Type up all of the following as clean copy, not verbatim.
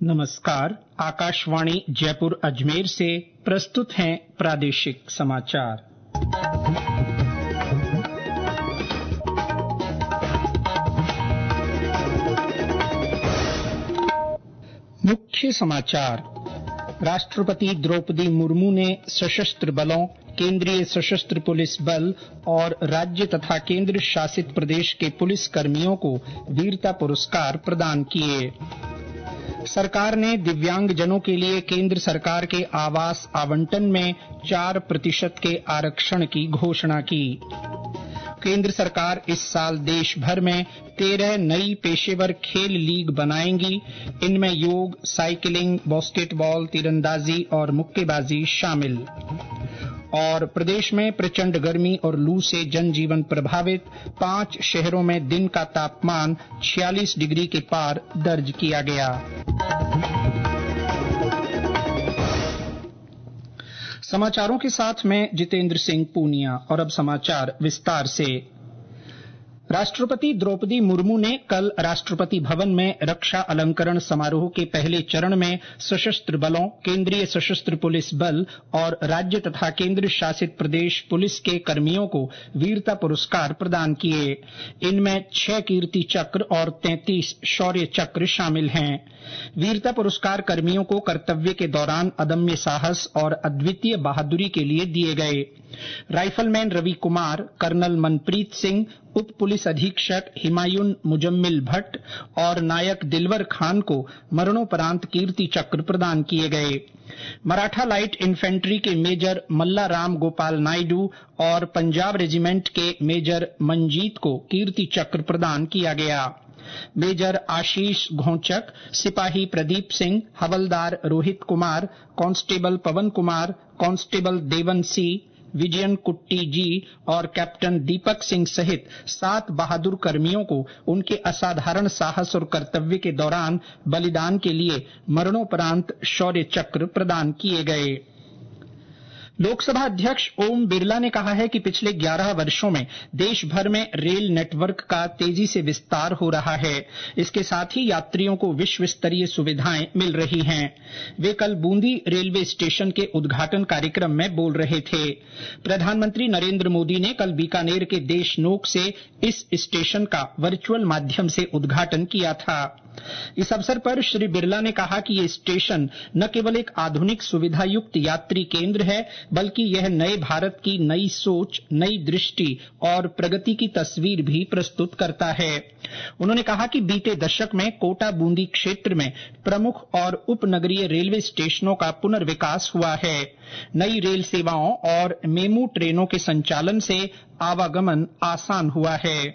नमस्कार। आकाशवाणी जयपुर अजमेर से प्रस्तुत हैं प्रादेशिक समाचार। मुख्य समाचार। राष्ट्रपति द्रौपदी मुर्मू ने सशस्त्र बलों, केंद्रीय सशस्त्र पुलिस बल और राज्य तथा केंद्र शासित प्रदेश के पुलिस कर्मियों को वीरता पुरस्कार प्रदान किए। सरकार ने दिव्यांगजनों के लिए केंद्र सरकार के आवास आवंटन में 4% के आरक्षण की घोषणा की। केंद्र सरकार इस साल देश भर में 13 नई पेशेवर खेल लीग बनाएगी। इनमें योग, साइकिलिंग, बास्केटबॉल, तीरंदाजी और मुक्केबाजी शामिल। और प्रदेश में प्रचंड गर्मी और लू से जनजीवन प्रभावित। 5 शहरों में दिन का तापमान 46 डिग्री के पार दर्ज किया गया। समाचारों के साथ मैं जितेंद्र सिंह पूनिया। और अब समाचार विस्तार से। राष्ट्रपति द्रौपदी मुर्मू ने कल राष्ट्रपति भवन में रक्षा अलंकरण समारोह के पहले चरण में सशस्त्र बलों, केंद्रीय सशस्त्र पुलिस बल और राज्य तथा केंद्र शासित प्रदेश पुलिस के कर्मियों को वीरता पुरस्कार प्रदान किए। इनमें 6 कीर्ति चक्र और 33 शौर्य चक्र शामिल हैं। वीरता पुरस्कार कर्मियों को कर्तव्य के दौरान अदम्य साहस और अद्वितीय बहादुरी के लिए दिए गए। राइफलमैन रवि कुमार, कर्नल मनप्रीत सिंह, उप पुलिस अधीक्षक हिमायुन मुजम्मिल भट्ट और नायक दिलवर खान को मरणोपरांत कीर्ति चक्र प्रदान किए गए। मराठा लाइट इन्फेंट्री के मेजर मल्ला राम गोपाल नायडू और पंजाब रेजिमेंट के मेजर मंजीत को कीर्ति चक्र प्रदान किया गया। मेजर आशीष घोंचक, सिपाही प्रदीप सिंह, हवलदार रोहित कुमार, कांस्टेबल पवन कुमार, कांस्टेबल देवन सिंह, विजयन कुट्टी जी और कैप्टन दीपक सिंह सहित 7 बहादुर कर्मियों को उनके असाधारण साहस और कर्तव्य के दौरान बलिदान के लिए मरणोपरांत शौर्य चक्र प्रदान किए गए। लोकसभा अध्यक्ष ओम बिरला ने कहा है कि पिछले 11 वर्षों में देश भर में रेल नेटवर्क का तेजी से विस्तार हो रहा है। इसके साथ ही यात्रियों को विश्व स्तरीय सुविधाएं मिल रही हैं। वे कल बूंदी रेलवे स्टेशन के उद्घाटन कार्यक्रम में बोल रहे थे। प्रधानमंत्री नरेंद्र मोदी ने कल बीकानेर के देशनोक से इस स्टेशन का वर्चुअल माध्यम से उद्घाटन किया था। इस अवसर पर श्री बिरला ने कहा कि ये स्टेशन न केवल एक आधुनिक सुविधा युक्त यात्री केंद्र है, बल्कि यह नए भारत की नई सोच, नई दृष्टि और प्रगति की तस्वीर भी प्रस्तुत करता है। उन्होंने कहा कि बीते दशक में कोटा बूंदी क्षेत्र में प्रमुख और उपनगरीय रेलवे स्टेशनों का पुनर्विकास हुआ है। नई रेल सेवाओं और मेमू ट्रेनों के संचालन से आवागमन आसान हुआ है।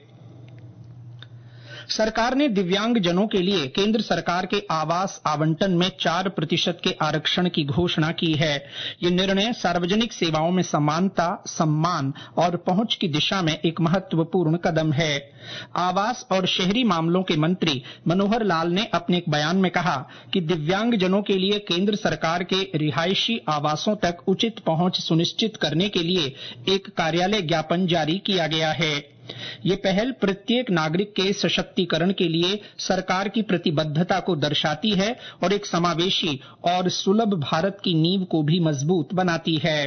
सरकार ने दिव्यांगजनों के लिए केंद्र सरकार के आवास आवंटन में 4% के आरक्षण की घोषणा की है। ये निर्णय सार्वजनिक सेवाओं में समानता, सम्मान और पहुंच की दिशा में एक महत्वपूर्ण कदम है। आवास और शहरी मामलों के मंत्री मनोहर लाल ने अपने एक बयान में कहा कि दिव्यांगजनों के लिए केंद्र सरकार के रिहायशी आवासों तक उचित पहुंच सुनिश्चित करने के लिए एक कार्यालय ज्ञापन जारी किया गया है। ये पहल प्रत्येक नागरिक के सशक्तिकरण के लिए सरकार की प्रतिबद्धता को दर्शाती है और एक समावेशी और सुलभ भारत की नींव को भी मजबूत बनाती है।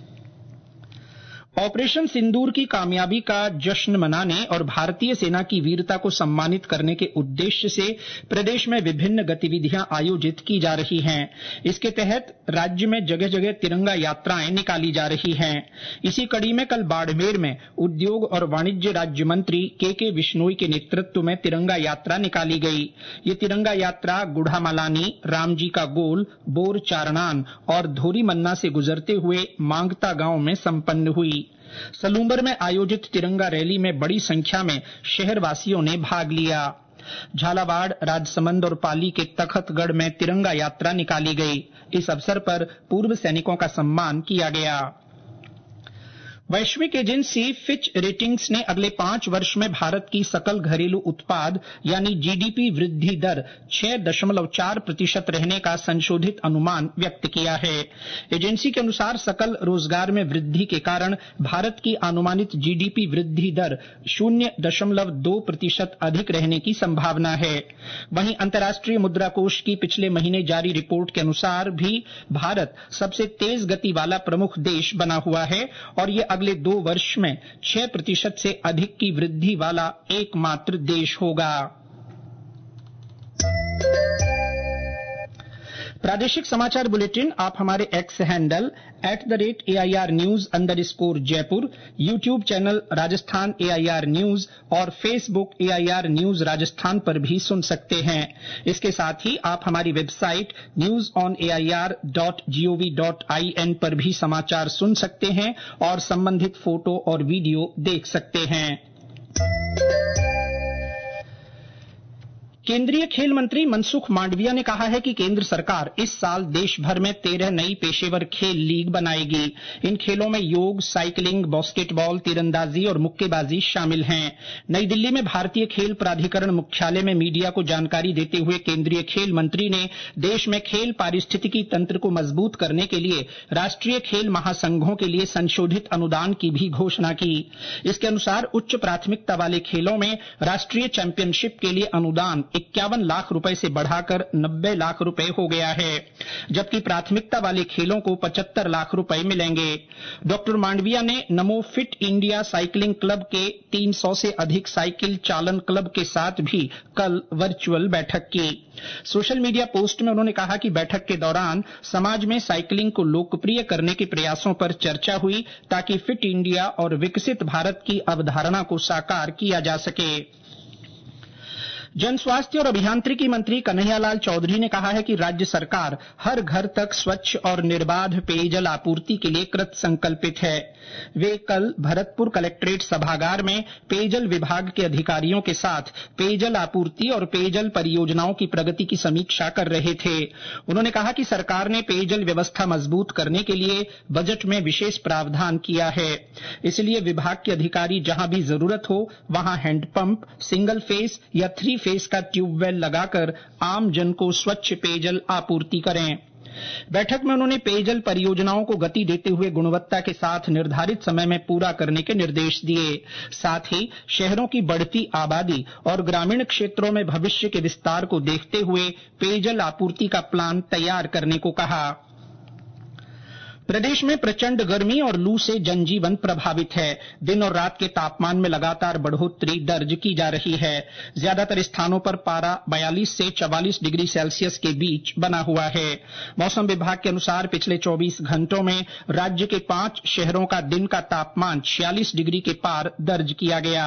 ऑपरेशन सिंदूर की कामयाबी का जश्न मनाने और भारतीय सेना की वीरता को सम्मानित करने के उद्देश्य से प्रदेश में विभिन्न गतिविधियां आयोजित की जा रही हैं। इसके तहत राज्य में जगह जगह तिरंगा यात्राएं निकाली जा रही हैं। इसी कड़ी में कल बाड़मेर में उद्योग और वाणिज्य राज्य मंत्री के विश्नोई के नेतृत्व में तिरंगा यात्रा निकाली गई। ये तिरंगा यात्रा गुढ़ामालानी, रामजी का गोल, बोर चारणान और धोरी मन्ना से गुजरते हुए मांगता गांव में संपन्न हुई। सलूम्बर में आयोजित तिरंगा रैली में बड़ी संख्या में शहरवासियों ने भाग लिया। झालावाड़, राजसमंद और पाली के तखतगढ़ में तिरंगा यात्रा निकाली गई। इस अवसर पर पूर्व सैनिकों का सम्मान किया गया। वैश्विक एजेंसी फिच रेटिंग्स ने अगले 5 वर्ष में भारत की सकल घरेलू उत्पाद यानी जीडीपी वृद्धि दर 6.4% रहने का संशोधित अनुमान व्यक्त किया है। एजेंसी के अनुसार सकल रोजगार में वृद्धि के कारण भारत की अनुमानित जीडीपी वृद्धि दर 0.2% अधिक रहने की संभावना है। वहीं अंतर्राष्ट्रीय मुद्रा कोष की पिछले महीने जारी रिपोर्ट के अनुसार भी भारत सबसे तेज गति वाला प्रमुख देश बना हुआ है और ये अगले 2 वर्ष में 6% से अधिक की वृद्धि वाला एकमात्र देश होगा। प्रादेशिक समाचार बुलेटिन आप हमारे एक्स हैंडल @AIRnews_जयपुर, YouTube channel Rajasthan AIR news और फेसबुक AIR न्यूज राजस्थान पर भी सुन सकते हैं। इसके साथ ही आप हमारी वेबसाइट newsonair.gov.in पर भी समाचार सुन सकते हैं और संबंधित फोटो और वीडियो देख सकते हैं। केंद्रीय खेल मंत्री मनसुख मांडविया ने कहा है कि केंद्र सरकार इस साल देश भर में 13 नई पेशेवर खेल लीग बनाएगी। इन खेलों में योग, साइकिलिंग, बास्केटबॉल, तीरंदाजी और मुक्केबाजी शामिल हैं। नई दिल्ली में भारतीय खेल प्राधिकरण मुख्यालय में मीडिया को जानकारी देते हुए केंद्रीय खेल मंत्री ने देश में खेल पारिस्थितिकी तंत्र को मजबूत करने के लिए राष्ट्रीय खेल महासंघों के लिए संशोधित अनुदान की भी घोषणा की। इसके अनुसार उच्च प्राथमिकता वाले खेलों में राष्ट्रीय चैंपियनशिप के लिए अनुदान 51 लाख रुपए से बढ़ाकर 90 लाख रुपए हो गया है, जबकि प्राथमिकता वाले खेलों को 75 लाख रुपए मिलेंगे। डॉक्टर मांडविया ने नमो फिट इंडिया साइकिलिंग क्लब के 300 से अधिक साइकिल चालन क्लब के साथ भी कल वर्चुअल बैठक की। सोशल मीडिया पोस्ट में उन्होंने कहा कि बैठक के दौरान समाज में साइकिलिंग को लोकप्रिय करने के प्रयासों पर चर्चा हुई ताकि फिट इंडिया और विकसित भारत की अवधारणा को साकार किया जा सके। जन स्वास्थ्य और अभियांत्रिकी मंत्री कन्हैयालाल चौधरी ने कहा है कि राज्य सरकार हर घर तक स्वच्छ और निर्बाध पेयजल आपूर्ति के लिए कृत संकल्पित है। वे कल भरतपुर कलेक्ट्रेट सभागार में पेयजल विभाग के अधिकारियों के साथ पेयजल आपूर्ति और पेयजल परियोजनाओं की प्रगति की समीक्षा कर रहे थे। उन्होंने कहा कि सरकार ने पेयजल व्यवस्था मजबूत करने के लिए बजट में विशेष प्रावधान किया है। इसलिए विभाग के अधिकारी जहां भी जरूरत हो वहां हैंडपंप, सिंगल फेस या 3 फेस का ट्यूबवेल लगाकर आम जन को स्वच्छ पेयजल आपूर्ति करें। बैठक में उन्होंने पेयजल परियोजनाओं को गति देते हुए गुणवत्ता के साथ निर्धारित समय में पूरा करने के निर्देश दिए। साथ ही शहरों की बढ़ती आबादी और ग्रामीण क्षेत्रों में भविष्य के विस्तार को देखते हुए पेयजल आपूर्ति का प्लान तैयार करने को कहा। प्रदेश में प्रचंड गर्मी और लू से जनजीवन प्रभावित है। दिन और रात के तापमान में लगातार बढ़ोतरी दर्ज की जा रही है। ज्यादातर स्थानों पर पारा 42 से 44 डिग्री सेल्सियस के बीच बना हुआ है। मौसम विभाग के अनुसार पिछले 24 घंटों में राज्य के 5 शहरों का दिन का तापमान 46 डिग्री के पार दर्ज किया गया।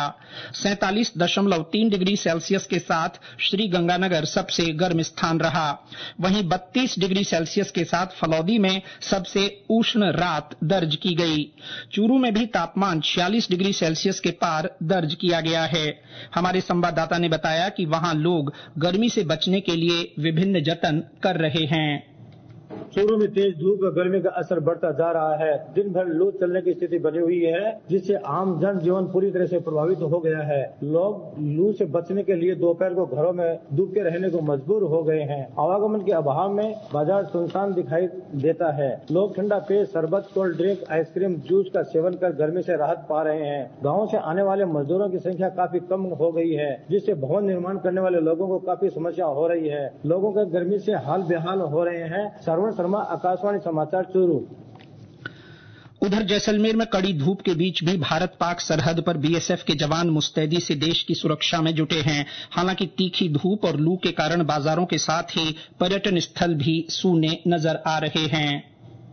47.3 डिग्री सेल्सियस के साथ श्रीगंगानगर सबसे गर्म स्थान रहा। वहीं 32 डिग्री सेल्सियस के साथ फलौदी में सबसे उष्ण रात दर्ज की गई। चूरू में भी तापमान 46 डिग्री सेल्सियस के पार दर्ज किया गया है। हमारे संवाददाता ने बताया कि वहां लोग गर्मी से बचने के लिए विभिन्न जतन कर रहे हैं। चूरू में तेज धूप और गर्मी का असर बढ़ता जा रहा है। दिन भर लू चलने की स्थिति बनी हुई है, जिससे आम जन जीवन पूरी तरह से प्रभावित हो गया है। लोग लू से बचने के लिए दोपहर को घरों में डूब के रहने को मजबूर हो गए हैं। आवागमन के अभाव में बाजार सुनसान दिखाई देता है। लोग ठंडा पेय, शरबत, कोल्ड ड्रिंक, आइसक्रीम, जूस का सेवन कर गर्मी से राहत पा रहे हैं। गाँव से आने वाले मजदूरों की संख्या काफी कम हो गई है, जिससे भवन निर्माण करने वाले लोगों को काफी समस्या हो रही है। लोगों के गर्मी से हाल बेहाल हो रहे हैं। शर्मा, आकाशवाणी समाचार, चूरू। उधर जैसलमेर में कड़ी धूप के बीच भी भारत पाक सरहद पर बीएसएफ के जवान मुस्तैदी से देश की सुरक्षा में जुटे हैं। हालांकि तीखी धूप और लू के कारण बाजारों के साथ ही पर्यटन स्थल भी सूने नजर आ रहे हैं।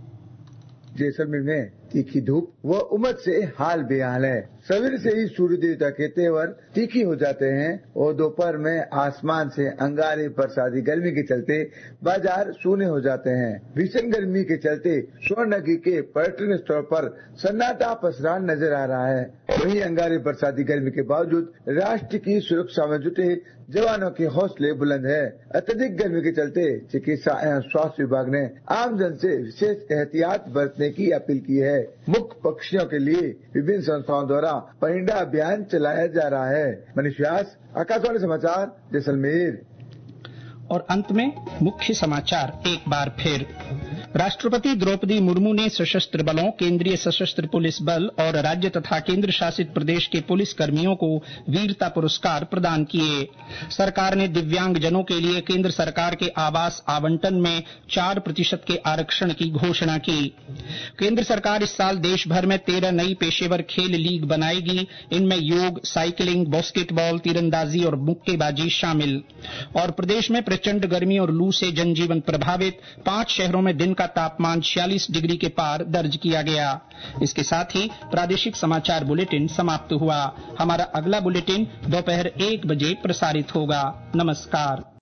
जैसलमेर में तीखी धूप व उमस से हाल बेहाल है। सवेरे से ही सूर्य देवता के तेवर तीखी हो जाते हैं और दोपहर में आसमान से अंगारे बरसाती गर्मी के चलते बाजार सूने हो जाते हैं। भीषण गर्मी के चलते स्वर्णनगरी के पर्यटन स्थल पर सन्नाटा पसरा नजर आ रहा है। वहीं अंगारे बरसाती गर्मी के बावजूद राष्ट्र की सुरक्षा में जुटे जवानों के हौसले बुलंद है। अत्यधिक गर्मी के चलते चिकित्सा एवं स्वास्थ्य विभाग ने आम जन से विशेष एहतियात बरतने की अपील की है। है। मुख्य पक्षियों के लिए विभिन्न संस्थाओं द्वारा परिंदा अभियान चलाया जा रहा है। मनीष व्यास, आकाशवाणी समाचार, जैसलमेर। और अंत में मुख्य समाचार एक बार फिर। राष्ट्रपति द्रौपदी मुर्मू ने सशस्त्र बलों, केंद्रीय सशस्त्र पुलिस बल और राज्य तथा केंद्र शासित प्रदेश के पुलिस कर्मियों को वीरता पुरस्कार प्रदान किए। सरकार ने दिव्यांगजनों के लिए केंद्र सरकार के आवास आवंटन में 4% के आरक्षण की घोषणा की। केंद्र सरकार इस साल देश भर में 13 नई पेशेवर खेल लीग बनाएगी। इनमें योग, साइकिलिंग, बास्केटबॉल, तीरंदाजी और मुक्केबाजी शामिल। और प्रदेश में प्रचंड गर्मी और लू से जनजीवन प्रभावित। 5 शहरों में दिन का तापमान 46 डिग्री के पार दर्ज किया गया। इसके साथ ही प्रादेशिक समाचार बुलेटिन समाप्त हुआ। हमारा अगला बुलेटिन दोपहर 1 बजे प्रसारित होगा। नमस्कार।